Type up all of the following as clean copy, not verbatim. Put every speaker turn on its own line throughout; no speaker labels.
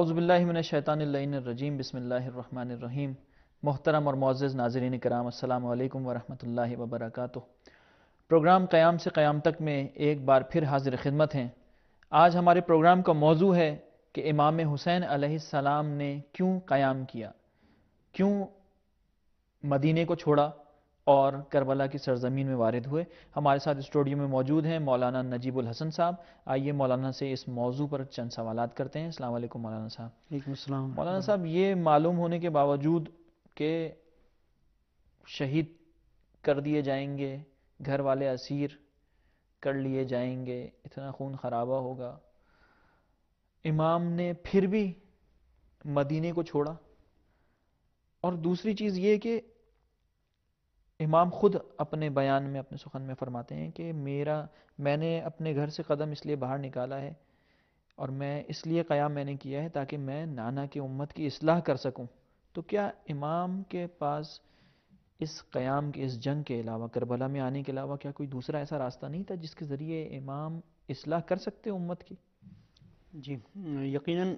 اعوذ باللہ من الشیطان اللعین الرجیم، بسم اللہ الرحمن الرحیم۔ محترم اور معزز ناظرین کرام، السلام علیکم ورحمۃ اللہ وبرکاتہ۔ پروگرام قیام سے قیام تک میں ایک بار پھر حاضر خدمت ہیں۔ آج ہمارے پروگرام کا موضوع ہے کہ امام حسین علیہ السلام نے کیوں قیام کیا، کیوں مدینے کو چھوڑا اور کربلا کی سرزمین میں وارد ہوئے۔ ہمارے ساتھ اسٹوڈیو میں موجود ہیں مولانا نجیب الحسن صاحب۔ آئیے مولانا سے اس موضوع پر چند سوالات کرتے ہیں۔ السلام علیکم مولانا صاحب۔
وعلیکم السلام۔
مولانا صاحب، یہ معلوم ہونے کے باوجود کہ شہید کر دیے جائیں گے، گھر والے اسیر کر لیے جائیں گے، اتنا خون خرابہ ہوگا، امام نے پھر بھی مدینے کو چھوڑا۔ اور دوسری چیز یہ کہ امام خود اپنے بیان میں، اپنے سخن میں فرماتے ہیں کہ میں نے اپنے گھر سے قدم اس لیے باہر نکالا ہے اور میں اس لیے قیام میں نے کیا ہے تاکہ میں نانا کی امت کی اصلاح کر سکوں۔ تو کیا امام کے پاس اس قیام کی، اس جنگ کے علاوہ، کربلا میں آنے کے علاوہ، کیا کوئی دوسرا ایسا راستہ نہیں تھا جس کے ذریعے امام اصلاح کر سکتے امت کی؟
جی، یقیناً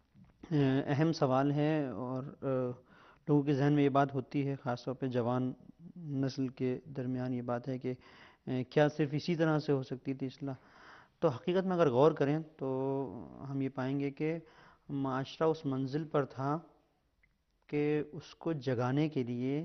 اہم سوال ہے، اور لوگوں کے ذہن میں یہ بات ہوتی ہے، خاص طور پہ جوان نسل کے درمیان یہ بات ہے کہ کیا صرف اسی طرح سے ہو سکتی تھی اصلاح؟ تو حقیقت میں اگر غور کریں تو ہم یہ پائیں گے کہ معاشرہ اس منزل پر تھا کہ اس کو جگانے کے لیے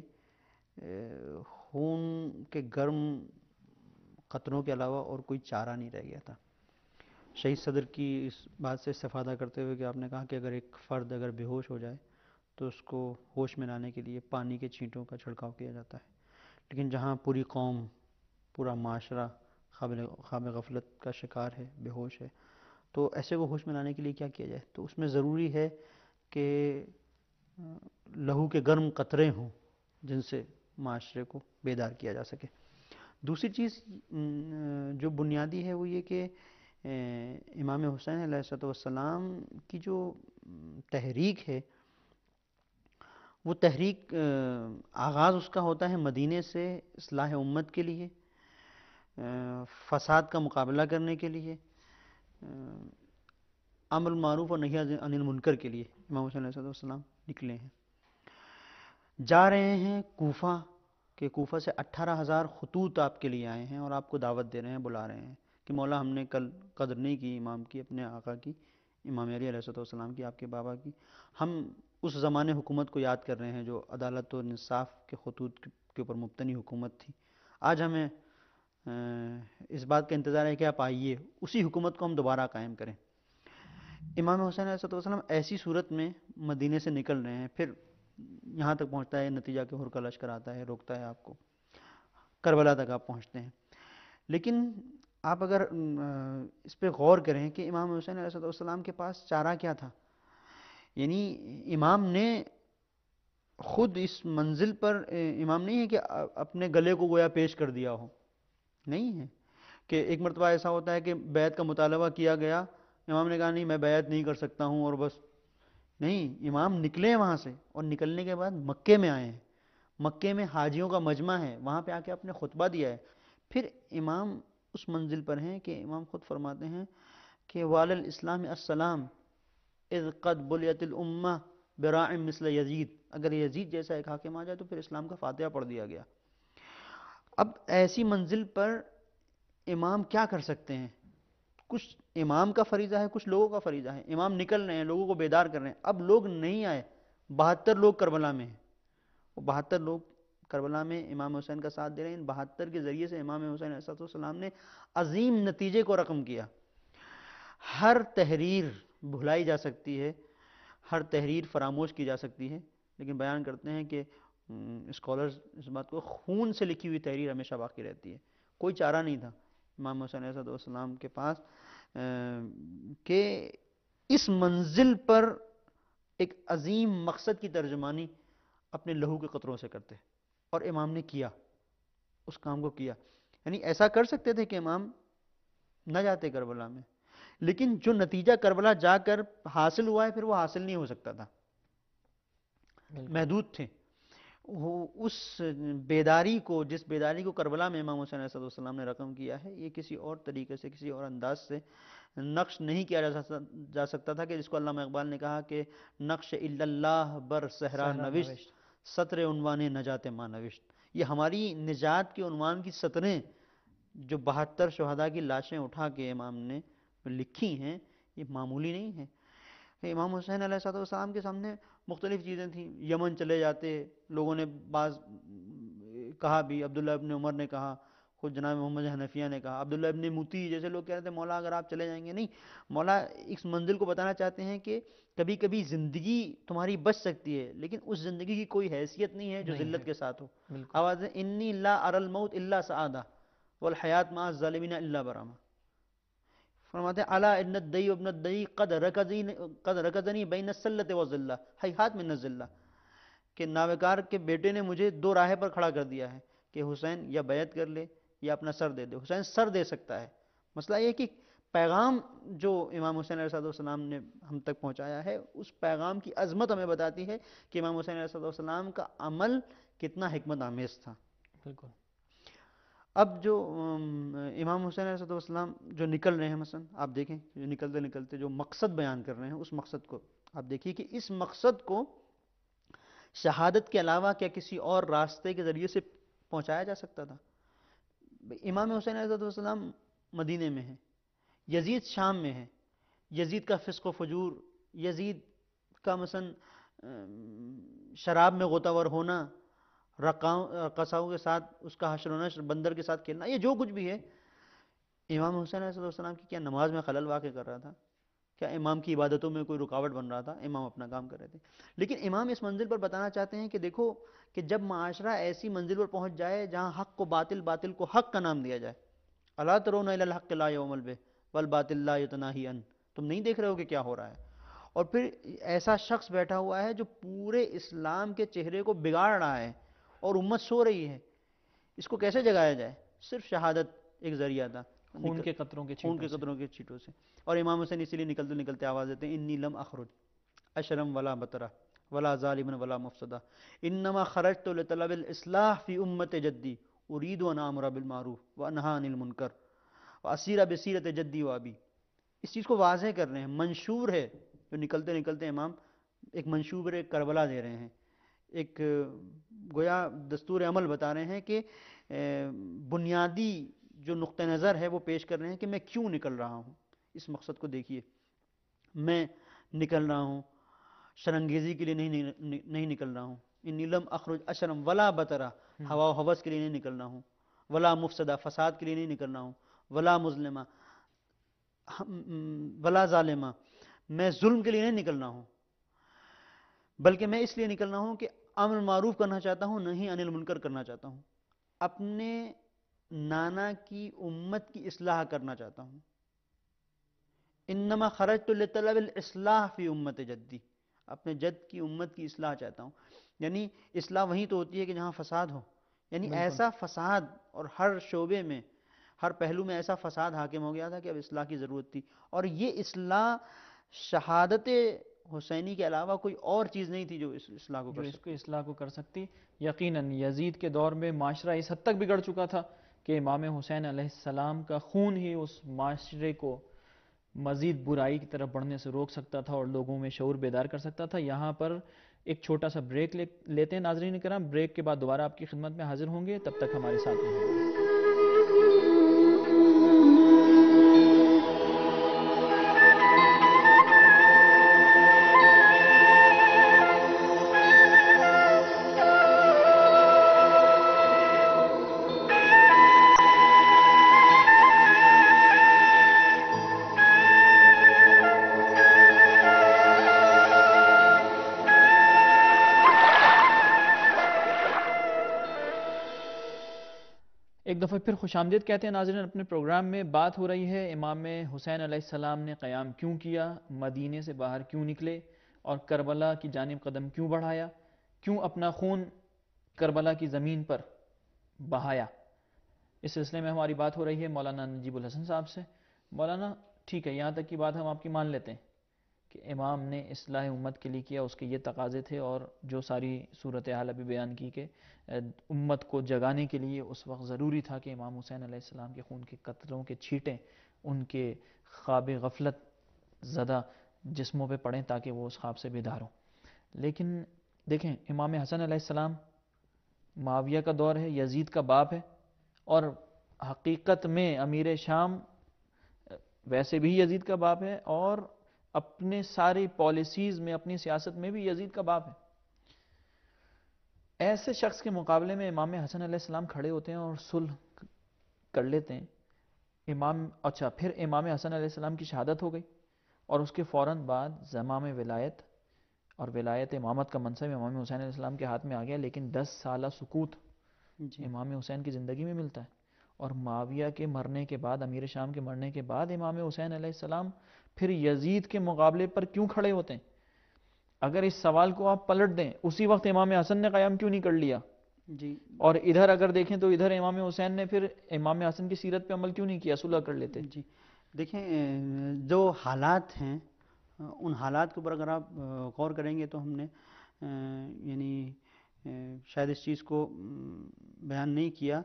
خون کے گرم قطروں کے علاوہ اور کوئی چارہ نہیں رہ گیا تھا۔ شہید صدر کی اس بات سے استفادہ کرتے ہوئے کہ آپ نے کہا کہ اگر ایک فرد اگر بے ہوش ہو جائے تو اس کو ہوش میں لانے کے لیے پانی کے چھینٹوں کا چھڑکاؤ کیا جاتا ہے، لیکن جہاں پوری قوم، پورا معاشرہ خواب غفلت کا شکار ہے، بے ہوش ہے، تو ایسے کو ہوش میں لانے کے لیے کیا کیا جائے؟ تو اس میں ضروری ہے کہ لہو کے گرم قطرے ہوں جن سے معاشرے کو بیدار کیا جا سکے۔ دوسری چیز جو بنیادی ہے وہ یہ کہ امام حسین علیہ السلام کی جو تحریک ہے، وہ تحریک آغاز اس کا ہوتا ہے مدینے سے، اصلاح امت کے لیے، فساد کا مقابلہ کرنے کے لیے، امر معروف اور نہی عن المنکر کے لیے امام حسین علیہ السلام نکلے ہیں۔ جا رہے ہیں کوفہ، کہ کوفہ سے 18,000 خطوط آپ کے لیے آئے ہیں اور آپ کو دعوت دے رہے ہیں، بلا رہے ہیں کہ مولا ہم نے کل قدر نہیں کی امام کی، اپنے آقا کی، امام علی علیہ السلام کی، آپ کے بابا کی۔ ہم اس زمانے حکومت کو یاد کر رہے ہیں جو عدالت و انصاف کے خطوط کے اوپر مبتنی حکومت تھی۔ آج ہمیں اس بات کا انتظار ہے کہ آپ آئیے، اسی حکومت کو ہم دوبارہ قائم کریں۔ امام حسین علیہ السلام ایسی صورت میں مدینے سے نکل رہے ہیں، پھر یہاں تک پہنچتا ہے نتیجہ کہ حر کا لشکر آتا ہے، روکتا ہے آپ کو، کربلا تک آپ پہنچتے ہیں۔ لیکن آپ اگر اس پہ غور کریں کہ امام حسین علیہ السلام کے پاس چارہ کیا تھا، یعنی امام نے خود اس منزل پر، امام نہیں ہے کہ اپنے گلے کو گویا پیش کر دیا ہو، نہیں ہے کہ ایک مرتبہ ایسا ہوتا ہے کہ بیعت کا مطالبہ کیا گیا، امام نے کہا نہیں میں بیعت نہیں کر سکتا ہوں اور بس، نہیں، امام نکلے وہاں سے، اور نکلنے کے بعد مکے میں آئے ہیں، مکے میں حاجیوں کا مجمع ہے، وہاں پہ آ کے آپ نے خطبہ دیا ہے۔ پھر امام اس منزل پر ہیں کہ امام خود فرماتے ہیں کہ وَعَلَى الْإِسْلَامِ السَّلَامِ اِذْ قَدْ بُلِيَتِ الْأُمَّةِ بِرَاعٍ مِثْلَ یزید، اگر یزید جیسا ایک حاکم آ جائے تو پھر اسلام کا فاتحہ پڑھ دیا گیا۔ اب ایسی منزل پر امام کیا کر سکتے ہیں؟ کچھ امام کا فریضہ ہے، کچھ لوگوں کا فریضہ ہے۔ امام نکل رہے ہیں، لوگوں کو بیدار کر رہے ہیں، اب لوگ نہیں آئے، 72 لوگ کربلا میں ہیں، وہ 72 لوگ کربلا میں امام حسین کا ساتھ دے رہے ہیں۔ ان 72 کے ذریعے سے امام حسین علیہ السلام نے عظیم نتیجے کو رقم کیا۔ ہر تحریر بھلائی جا سکتی ہے، ہر تحریر فراموش کی جا سکتی ہے، لیکن بیان کرتے ہیں کہ اسکالرز اس بات کو، خون سے لکھی ہوئی تحریر ہمیشہ باقی رہتی ہے۔ کوئی چارہ نہیں تھا امام حسین علیہ السلام کے پاس کہ اس منزل پر ایک عظیم مقصد کی ترجمانی اپنے لہو کے قطروں سے کرتے، اور امام نے کیا، اس کام کو کیا۔ یعنی ایسا کر سکتے تھے کہ امام نہ جاتے کربلا میں، لیکن جو نتیجہ کربلا جا کر حاصل ہوا ہے پھر وہ حاصل نہیں ہو سکتا تھا، محدود تھے۔ اس بیداری کو، جس بیداری کو کربلا میں امام حسین علیہ السلام نے رقم کیا ہے، یہ کسی اور طریقے سے، کسی اور انداز سے نقش نہیں کیا جا سکتا تھا، کہ جس کو علامہ اقبال نے کہا کہ نقش الا اللہ بر صحرا
صحرا
نوشت،
نوشت.
سطر عنوان نجات ما نوشت. یہ ہماری نجات کے عنوان کی سطریں جو 72 شہداء کی لاشیں اٹھا کے امام نے لکھی ہیں، یہ معمولی نہیں ہے. کہ امام حسین علیہ السلام کے سامنے مختلف چیزیں تھیں. یمن چلے جاتے، لوگوں نے بعض کہا بھی، عبداللہ ابن عمر نے کہا، خود جناب محمد حنفیہ نے کہا، عبداللہ ابن موتی جیسے لوگ کہہ رہے تھے مولا اگر آپ چلے جائیں گے. نہیں، مولا اس منزل کو بتانا چاہتے ہیں کہ کبھی کبھی زندگی تمہاری بچ سکتی ہے، لیکن اس زندگی کی کوئی حیثیت نہیں ہے جو
نہیں
ذلت
ہے.
کے ساتھ ہو.
بالکل.
آواز ہے انی لا اری الموت الا سعادہ والحیات مع الظالمین الا برامہ. فرماتے ہیں الا ان الدی ابن الدی قد رکزنی بین السلۃ والذلہ ہیہات من الذلہ، کہ ناوکار کے بیٹے نے مجھے دو راہ پر کھڑا کر دیا ہے کہ حسین یا بیعت کر لے یا اپنا سر دے دے. حسین سر دے سکتا ہے. مسئلہ یہ کہ پیغام جو امام حسین علیہ السلام نے ہم تک پہنچایا ہے، اس پیغام کی عظمت ہمیں بتاتی ہے کہ امام حسین علیہ السلام کا عمل کتنا حکمت آمیز تھا.
بالکل.
اب جو امام حسین علیہ السلام جو نکل رہے ہیں، مثلا آپ دیکھیں جو نکلتے نکلتے جو مقصد بیان کر رہے ہیں، اس مقصد کو آپ دیکھیے کہ اس مقصد کو شہادت کے علاوہ کیا کسی اور راستے کے ذریعے سے پہنچایا جا سکتا تھا؟ امام حسین علیہ السلام مدینے میں ہیں، یزید شام میں ہے. یزید کا فسق و فجور، یزید کا مثلا شراب میں غوطہ ور ہونا، رقصاؤں کے ساتھ اس کا حشر و نشر، بندر کے ساتھ کھیلنا، یہ جو کچھ بھی ہے، امام حسین علیہ السلام کی کیا نماز میں خلل واقع کر رہا تھا؟ کیا امام کی عبادتوں میں کوئی رکاوٹ بن رہا تھا؟ امام اپنا کام کر رہے تھے. لیکن امام اس منزل پر بتانا چاہتے ہیں کہ دیکھو کہ جب معاشرہ ایسی منزل پر پہنچ جائے جہاں حق کو باطل، باطل کو حق کا نام دیا جائے، الا ترون الی الحق لا یعمل بہ والباطل لا یتناہی عنہ، تم نہیں دیکھ رہے ہو کہ کیا ہو رہا ہے؟ اور پھر ایسا شخص بیٹھا ہوا ہے جو پورے اسلام کے چہرے کو بگاڑ رہا ہے اور امت سو رہی ہے، اس کو کیسے جگایا جائے؟ صرف شہادت ایک ذریعہ تھا،
خون کے قطروں کے
خون
چھینٹوں
کے
سے.
قطروں کے چھینٹوں سے. اور امام حسین اسی لیے نکلتے نکلتے آواز دیتے ہیں انی لم اخرج اشرم ولا بطرہ ولا ظالما ولا مفسدہ انما خرجت لطلب الاصلاح فی امت جدی اريد ان امر بالمعروف وانہی عن المنکر واسیر بسیرت جدی وابی. اس چیز کو واضح کر رہے ہیں، منشور ہے جو نکلتے نکلتے امام ایک منشور کربلا دے رہے ہیں، ایک گویا دستور عمل بتا رہے ہیں کہ بنیادی جو نقطہ نظر ہے وہ پیش کر رہے ہیں کہ میں کیوں نکل رہا ہوں. اس مقصد کو دیکھیے، میں نکل رہا ہوں شرنگیزی کے لیے نہیں نکل رہا ہوں. انی لم اخرج اشرم ولا بطرہ، ہوا و ہوس کے لیے نہیں نکل رہا ہوں، ولا مفسدہ، فساد کے لیے نہیں نکل رہا ہوں، ولا مظلمہ، ولا ظالمہ، میں ظلم کے لیے نہیں نکل رہا ہوں، بلکہ میں اس لیے نکل رہا ہوں کہ امر معروف کرنا چاہتا ہوں، نہیں انل منکر کرنا چاہتا ہوں، اپنے نانا کی امت کی اصلاح کرنا چاہتا ہوں. انما خرجت لطلب الاصلاح فی امت جدی، اپنے جد کی امت کی اصلاح چاہتا ہوں. یعنی اصلاح وہیں تو ہوتی ہے کہ جہاں فساد ہو، یعنی
بالکل.
ایسا فساد، اور ہر شعبے میں، ہر پہلو میں ایسا فساد حاکم ہو گیا تھا کہ اب اصلاح کی ضرورت تھی. اور یہ اصلاح شہادت حسینی کے علاوہ کوئی اور چیز نہیں تھی جو اس اصلاح کو
جو
کر
اس کو
سکتی.
اصلاح کو کر سکتی. یقیناً یزید کے دور میں معاشرہ اس حد تک بگڑ چکا تھا کہ امام حسین علیہ السلام کا خون ہی اس معاشرے کو مزید برائی کی طرف بڑھنے سے روک سکتا تھا اور لوگوں میں شعور بیدار کر سکتا تھا. یہاں پر ایک چھوٹا سا بریک لیتے ہیں ناظرین کرام. بریک کے بعد دوبارہ آپ کی خدمت میں حاضر ہوں گے، تب تک ہمارے ساتھ رہیں. ایک دفعہ پھر خوش آمدید کہتے ہیں ناظرین اپنے پروگرام میں. بات ہو رہی ہے امام حسین علیہ السلام نے قیام کیوں کیا، مدینے سے باہر کیوں نکلے اور کربلا کی جانب قدم کیوں بڑھایا، کیوں اپنا خون کربلا کی زمین پر بہایا. اس سلسلے میں ہماری بات ہو رہی ہے مولانا نجیب الحسن صاحب سے. مولانا ٹھیک ہے، یہاں تک کی بات ہم آپ کی مان لیتے ہیں کہ امام نے اصلاح امت کے لیے کیا، اس کے یہ تقاضے تھے، اور جو ساری صورتحال ابھی بیان کی کہ امت کو جگانے کے لیے اس وقت ضروری تھا کہ امام حسین علیہ السلام کے خون کے قطروں کے چھینٹیں ان کے خواب غفلت زدہ جسموں پہ پڑیں تاکہ وہ اس خواب سے بیدار ہوں۔ لیکن دیکھیں، امام حسن علیہ السلام معاویہ کا دور ہے، یزید کا باپ ہے، اور حقیقت میں امیر شام ویسے بھی یزید کا باپ ہے، اور اپنے ساری پالیسیز میں، اپنی سیاست میں بھی یزید کا باپ ہے۔ ایسے شخص کے مقابلے میں امام حسن علیہ السلام کھڑے ہوتے ہیں اور صلح کر لیتے ہیں۔ پھر امام حسن علیہ السلام کی شہادت ہو گئی، اور اس کے فوراً بعد زمام ولایت اور ولایت امامت کا منصب امام حسین علیہ السلام کے ہاتھ میں آ گیا، لیکن 10 سالہ سکوت امام حسین کی زندگی میں ملتا ہے۔ اور معاویہ کے مرنے کے بعد، امیر شام کے مرنے کے بعد، امام حسین علیہ السلام پھر یزید کے مقابلے پر کیوں کھڑے ہوتے ہیں؟ اگر اس سوال کو آپ پلٹ دیں، اسی وقت امام حسن نے قیام کیوں نہیں کر لیا؟ اور ادھر اگر دیکھیں تو ادھر امام حسین نے پھر امام حسن کی سیرت پہ عمل کیوں نہیں کیا، صلح کر لیتے؟
دیکھیں، جو حالات ہیں ان حالات کے اوپر اگر آپ غور کریں گے تو ہم نے یعنی شاید اس چیز کو بیان نہیں کیا،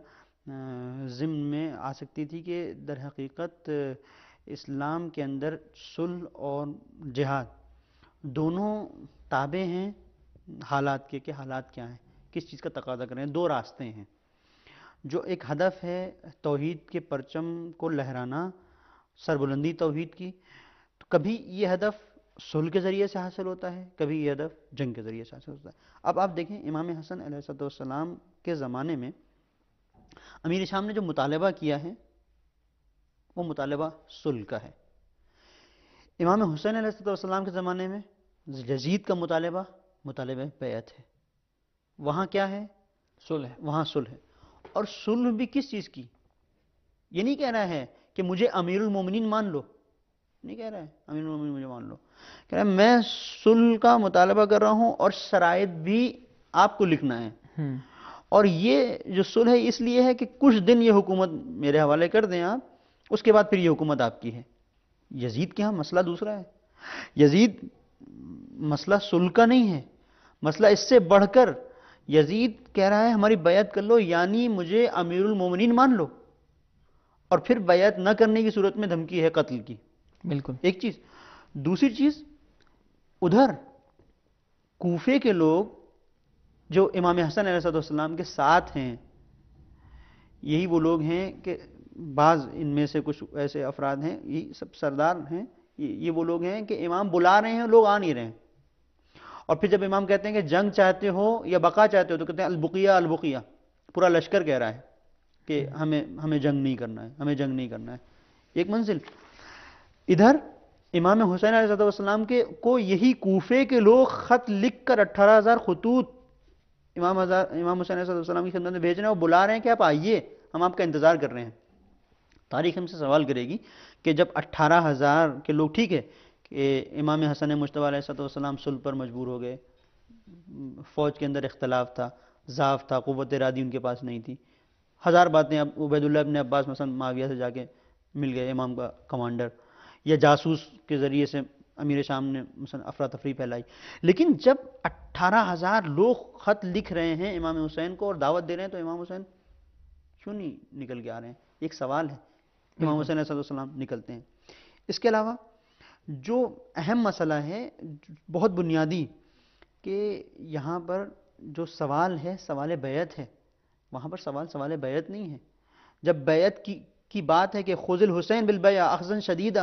ضمن میں آ سکتی تھی کہ در حقیقت اسلام کے اندر صلح اور جہاد دونوں تابع ہیں حالات کے، کہ حالات کیا ہیں، کس چیز کا تقاضا کر رہے ہیں۔ دو راستے ہیں، جو ایک ہدف ہے توحید کے پرچم کو لہرانا، سربلندی توحید کی، تو کبھی یہ ہدف صلح کے ذریعے سے حاصل ہوتا ہے، کبھی یہ ہدف جنگ کے ذریعے سے حاصل ہوتا ہے۔ اب آپ دیکھیں، امام حسن علیہ السلام کے زمانے میں امیر شام نے جو مطالبہ کیا ہے وہ مطالبہ صلح کا ہے۔ امام حسین علیہ السلام کے زمانے میں یزید کا مطالبہ بیعت ہے۔ وہاں کیا ہے؟
صلح ہے،
وہاں صلح ہے، اور صلح بھی کس چیز کی؟ یہ نہیں کہہ رہا ہے کہ مجھے امیر المومنین مان لو، نہیں کہہ رہا ہے امیر المومنین مجھے مان لو، کہہ رہا ہے میں صلح کا مطالبہ کر رہا ہوں، اور شرائط بھی آپ کو لکھنا ہے، اور یہ جو صلح ہے اس لیے ہے کہ کچھ دن یہ حکومت میرے حوالے کر دیں آپ، اس کے بعد پھر یہ حکومت آپ کی ہے۔ یزید کے ہاں مسئلہ دوسرا ہے، یزید مسئلہ صلح کا نہیں ہے، مسئلہ اس سے بڑھ کر یزید کہہ رہا ہے ہماری بیعت کر لو، یعنی مجھے امیر المومنین مان لو، اور پھر بیعت نہ کرنے کی صورت میں دھمکی ہے قتل کی۔
بالکل
ایک چیز، دوسری چیز، ادھر کوفے کے لوگ جو امام حسن علیہ السلام کے ساتھ ہیں، یہی وہ لوگ ہیں کہ بعض ان میں سے کچھ ایسے افراد ہیں، یہ سب سردار ہیں، یہ وہ لوگ ہیں کہ امام بلا رہے ہیں، لوگ آ نہیں رہے ہیں، اور پھر جب امام کہتے ہیں کہ جنگ چاہتے ہو یا بقا چاہتے ہو تو کہتے ہیں البقیہ البقیہ، پورا لشکر کہہ رہا ہے کہ ہمیں جنگ نہیں کرنا ہے، ہمیں جنگ نہیں کرنا ہے۔ ایک منزل ادھر امام حسین علیہ السلام کے کو یہی کوفے کے لوگ خط لکھ کر 18,000 خطوط امام حسین علیہ السلام کی خدمت میں بھیج رہے ہیں، وہ بلا رہے ہیں کہ آپ آئیے، ہم آپ کا انتظار کر رہے ہیں۔ تاریخ ہم سے سوال کرے گی کہ جب 18,000 کے لوگ، ٹھیک ہے کہ امام حسن مجتبیٰ علیہ السلام صلح پر مجبور ہو گئے، فوج کے اندر اختلاف تھا، ضعف تھا، قوت ارادی ان کے پاس نہیں تھی، ہزار باتیں، اب عبید اللہ ابن عباس مثلا معاویہ سے جا کے مل گئے امام کا کمانڈر، یا جاسوس کے ذریعے سے امیر شام نے مثلا افراتفری پھیلائی، لیکن جب 18,000 لوگ خط لکھ رہے ہیں امام حسین کو اور دعوت دے رہے ہیں تو امام حسین کیوں نہیں نکل کے آ رہے ہیں؟ ایک سوال ہے۔ امام حسین علیہ السلام نکلتے ہیں۔ اس کے علاوہ جو اہم مسئلہ ہے بہت بنیادی، کہ یہاں پر جو سوال ہے سوال بیعت ہے، وہاں پر سوال بیعت نہیں ہے۔ جب بیعت کی بات ہے کہ خذ الحسین بالبیع اخذا شدیدا،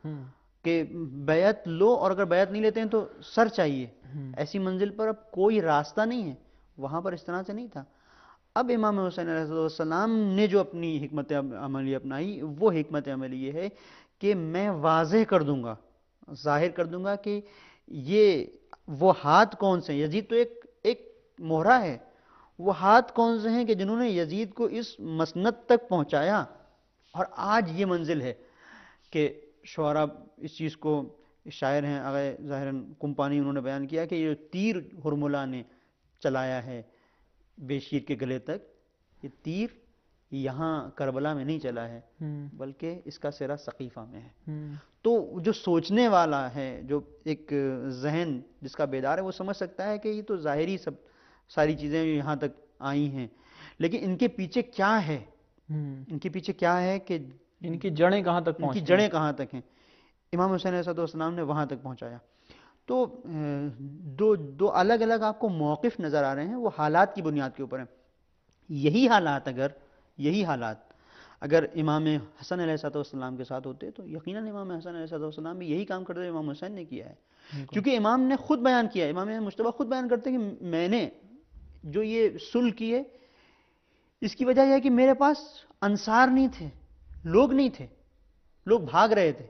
کہ بیعت لو، اور اگر بیعت نہیں لیتے ہیں تو سر چاہیے، ایسی منزل پر اب کوئی راستہ نہیں ہے، وہاں پر اس طرح سے نہیں تھا۔ اب امام حسین علیہ السلام نے جو اپنی حکمت عملی اپنائی، وہ حکمت عملی یہ ہے کہ میں واضح کر دوں گا، ظاہر کر دوں گا کہ یہ وہ ہاتھ کون سے ہیں۔ یزید تو ایک مہرہ ہے، وہ ہاتھ کون سے ہیں کہ جنہوں نے یزید کو اس مسند تک پہنچایا، اور آج یہ منزل ہے کہ شعراء اس چیز کو، شاعر ہیں آغا ظاہراً کمپانی، انہوں نے بیان کیا کہ یہ تیر ہرملہ نے چلایا ہے بے شیر کے گلے تک، یہ تیر یہاں کربلا میں نہیں چلا ہے،
ہم،
بلکہ اس کا سرا ثقیفہ میں ہے۔
ہم،
تو جو سوچنے والا ہے، جو ایک ذہن جس کا بیدار ہے، وہ سمجھ سکتا ہے کہ یہ تو ظاہری ساری چیزیں یہاں تک آئی ہیں، لیکن ان کے پیچھے کیا ہے،
ہم،
ان کے پیچھے کیا ہے کہ
ان کی جڑیں کہاں تک
ان کی
پہنچتی ہیں؟
جڑیں کہاں تک ہیں۔ امام حسین علیہ السلام نے وہاں تک پہنچایا۔ تو دو الگ الگ آپ کو موقف نظر آ رہے ہیں، وہ حالات کی بنیاد کے اوپر ہیں۔ یہی حالات اگر امام حسن علیہ السلام کے ساتھ ہوتے تو یقیناً امام حسن علیہ السلام بھی یہی کام کرتے جو امام حسین نے کیا ہے،
بالکل،
کیونکہ امام نے خود بیان کیا ہے، امام مجتبیٰ خود بیان کرتے ہیں کہ میں نے جو یہ صلح کی ہے، اس کی وجہ یہ ہے کہ میرے پاس انصار نہیں تھے، لوگ نہیں تھے، لوگ بھاگ رہے تھے۔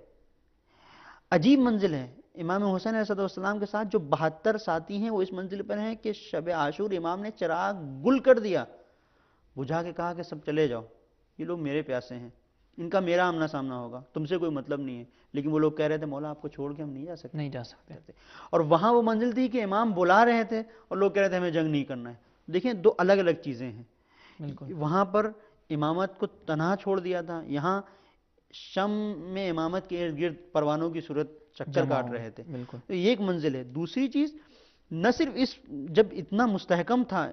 عجیب منزل ہے۔ امام حسین علیہ السلام کے ساتھ جو 72 ساتھی ہیں وہ اس منزل پر ہیں کہ شب عاشور امام نے چراغ گل کر دیا، بجھا کے کہا کہ سب چلے جاؤ، یہ لوگ میرے پیاسے ہیں، ان کا میرا آمنا سامنا ہوگا، تم سے کوئی مطلب نہیں ہے۔ لیکن وہ لوگ کہہ رہے تھے مولا آپ کو چھوڑ کے ہم نہیں جا سکتے،
نہیں جا سکتے،
اور وہاں وہ منزل تھی کہ امام بلا رہے تھے اور لوگ کہہ رہے تھے ہمیں جنگ نہیں کرنا ہے۔ دیکھیں دو الگ الگ چیزیں ہیں۔
بالکل،
وہاں پر امامت کو تنہا چھوڑ دیا تھا، یہاں شم میں امامت کے ارد گرد پروانوں کی صورت چکر
جمع
کاٹ
ہو
رہے تھے۔
گئے، بالکل،
تو یہ ایک منزل ہے۔ دوسری چیز، نہ صرف جب اتنا مستحکم تھا،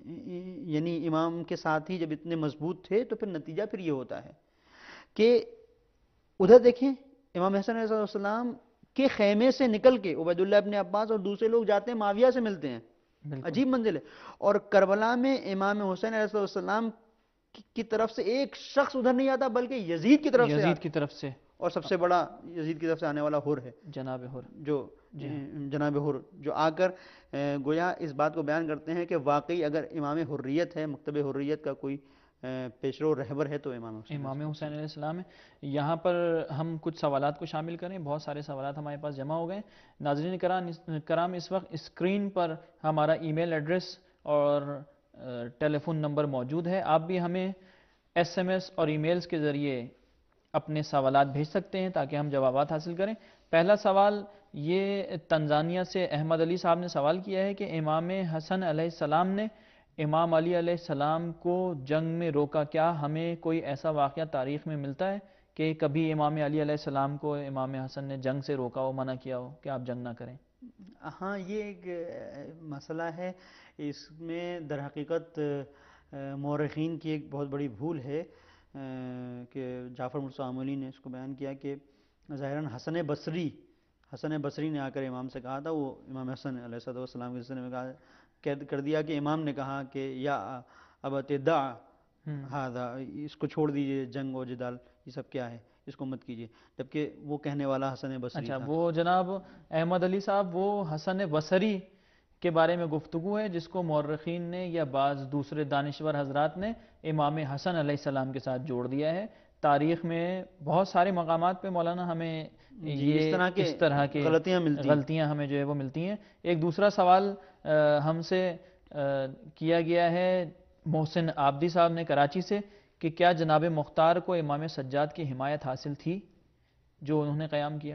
یعنی امام کے ساتھ ہی جب اتنے مضبوط تھے، تو پھر نتیجہ پھر یہ ہوتا ہے کہ ادھر دیکھیں امام حسن علیہ السلام کے خیمے سے نکل کے عبید اللہ ابن عباس اور دوسرے لوگ جاتے ہیں، معاویہ سے ملتے ہیں،
بالکل،
عجیب منزل ہے۔ اور کربلا میں امام حسین علیہ السلام کی طرف سے ایک شخص ادھر نہیں آتا، بلکہ یزید کی طرف سے
یزید
آتا،
کی طرف سے،
اور سب سے بڑا یزید کی طرف سے آنے والا حر ہے،
جناب حر،
جو
جی ہاں،
جناب حر، جو آ کر گویا اس بات کو بیان کرتے ہیں کہ واقعی اگر امام حریت ہے، مکتب حریت کا کوئی پیشرو رہبر ہے تو امام حسین
امام
علیہ
حسین
السلام۔
علیہ السلام ہے۔ یہاں پر ہم کچھ سوالات کو شامل کریں، بہت سارے سوالات ہمارے پاس جمع ہو گئے۔ ناظرین کرام، اس وقت اسکرین پر ہمارا ای میل ایڈریس اور ٹیلی فون نمبر موجود ہے، آپ بھی ہمیں ایس ایم ایس اور ای میلز کے ذریعے اپنے سوالات بھیج سکتے ہیں تاکہ ہم جوابات حاصل کریں۔ پہلا سوال یہ تنزانیہ سے احمد علی صاحب نے سوال کیا ہے کہ امام حسن علیہ السلام نے امام علی علیہ السلام کو جنگ میں روکا، کیا ہمیں کوئی ایسا واقعہ تاریخ میں ملتا ہے کہ کبھی امام علی علیہ السلام کو امام حسن نے جنگ سے روکا ہو، منع کیا ہو کہ آپ جنگ نہ کریں؟
ہاں، یہ ایک مسئلہ ہے، اس میں در حقیقت مورخین کی ایک بہت بڑی بھول ہے کہ جعفر مرزا عاملی نے اس کو بیان کیا کہ ظاہراً حسن بصری نے آ کر امام سے کہا تھا، وہ امام حسن علیہ السلام کے سلسلے میں کر دیا کہ امام نے کہا کہ یا ابت دع ہذا، اس کو چھوڑ دیجئے، جنگ و جدال یہ سب کیا ہے، اس کو مت کیجیے، جبکہ وہ کہنے والا حسن بصری
اچھا،
تھا۔
وہ جناب احمد علی صاحب وہ حسن بصری کے بارے میں گفتگو ہے جس کو مورخین نے یا بعض دوسرے دانشور حضرات نے امام حسن علیہ السلام کے ساتھ جوڑ دیا ہے۔ تاریخ میں بہت سارے مقامات پہ مولانا ہمیں
جی، اس طرح کے غلطیاں ملتی ہیں۔
غلطیاں ہمیں جو ہے وہ ملتی ہیں۔ ایک دوسرا سوال ہم سے کیا گیا ہے محسن عابدی صاحب نے کراچی سے کہ کیا جناب مختار کو امام سجاد کی حمایت حاصل تھی جو انہوں نے قیام کیا؟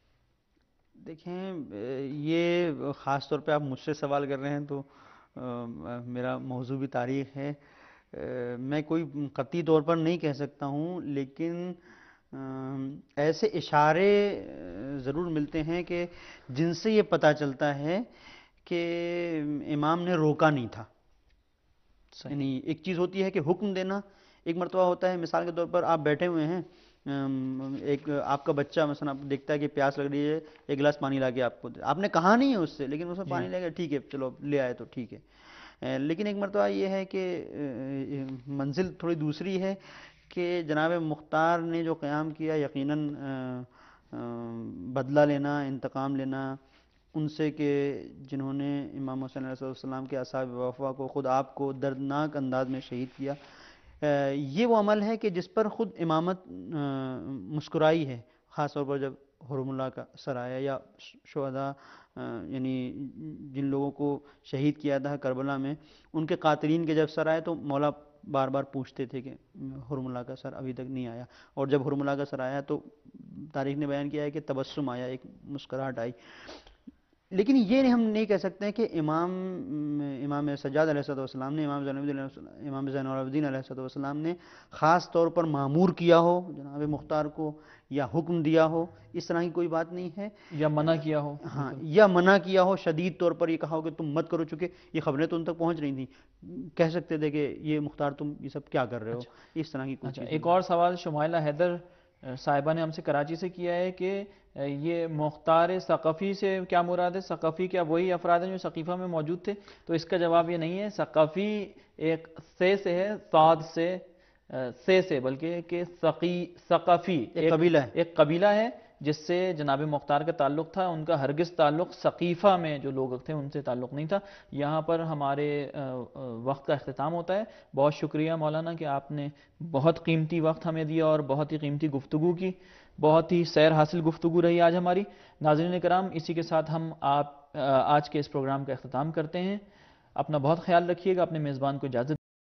دیکھیں، یہ خاص طور پہ آپ مجھ سے سوال کر رہے ہیں تو میرا موضوع بھی تاریخ ہے، میں کوئی قطعی طور پر نہیں کہہ سکتا ہوں، لیکن ایسے اشارے ضرور ملتے ہیں کہ جن سے یہ پتہ چلتا ہے کہ امام نے روکا نہیں تھا۔
صحیح،
یعنی ایک چیز ہوتی ہے کہ حکم دینا، ایک مرتبہ ہوتا ہے مثال کے طور پر آپ بیٹھے ہوئے ہیں، ایک آپ کا بچہ مثلا آپ دیکھتا ہے کہ پیاس لگ رہی ہے، ایک گلاس پانی لا کے آپ کو آپ نے کہا نہیں ہے اس سے، لیکن اس میں
جی،
پانی لے گیا، ٹھیک ہے چلو لے آئے تو ٹھیک ہے۔ لیکن ایک مرتبہ یہ ہے کہ منزل تھوڑی دوسری ہے کہ جناب مختار نے جو قیام کیا، یقیناً بدلہ لینا، انتقام لینا ان سے کہ جنہوں نے امام حسین علیہ السلام کے اصحاب وفا کو، خود آپ کو دردناک انداز میں شہید کیا، یہ وہ عمل ہے کہ جس پر خود امامت مسکرائی ہے، خاص طور پر جب حرم اللہ کا سر آیا، یا شہداء یعنی جن لوگوں کو شہید کیا تھا کربلا میں، ان کے قاتلین کے جب سر آئے تو مولا بار بار پوچھتے تھے کہ حرم اللہ کا سر ابھی تک نہیں آیا، اور جب حرم اللہ کا سر آیا تو تاریخ نے بیان کیا ہے کہ تبسم آیا، ایک مسکراہٹ آئی۔ لیکن یہ ہم نہیں کہہ سکتے کہ امام سجاد علیہ السلام نے امام زین العابدین علیہ السلام نے خاص طور پر مامور کیا ہو جناب مختار کو، یا حکم دیا ہو، اس طرح کی کوئی بات نہیں ہے،
یا منع کیا ہو.
ہاں، یا منع کیا ہو، شدید طور پر یہ کہا ہو کہ تم مت کرو، چونکہ یہ خبریں تو ان تک پہنچ رہی تھیں، کہہ سکتے تھے کہ یہ مختار تم یہ سب کیا کر رہے ہو، اس طرح کی کوئی
اچھا،
چیز
ایک
نہیں۔
اور سوال شمائلہ حیدر صاحبہ نے ہم سے کراچی سے کیا ہے کہ یہ مختار ثقفی سے کیا مراد ہے؟ ثقفی کیا وہی افراد ہیں جو ثقیفہ میں موجود تھے؟ تو اس کا جواب یہ نہیں ہے. ثقفی ایک سے ہے، صاد سے بلکہ کہ ثقفی
ایک قبیلہ ہے۔
ایک قبیلہ ہے جس سے جناب مختار کا تعلق تھا. ان کا ہرگز تعلق ثقیفہ میں جو لوگ تھے ان سے تعلق نہیں تھا. یہاں پر ہمارے وقت کا اختتام ہوتا ہے. بہت شکریہ مولانا کہ آپ نے بہت قیمتی وقت ہمیں دیا اور بہت ہی قیمتی گفتگو کی. بہت ہی سیر حاصل گفتگو رہی آج ہماری. ناظرین کرام، اسی کے ساتھ ہم آج کے اس پروگرام کا اختتام کرتے ہیں. اپنا بہت خیال رکھیے گا. اپنے میزبان کو اجازت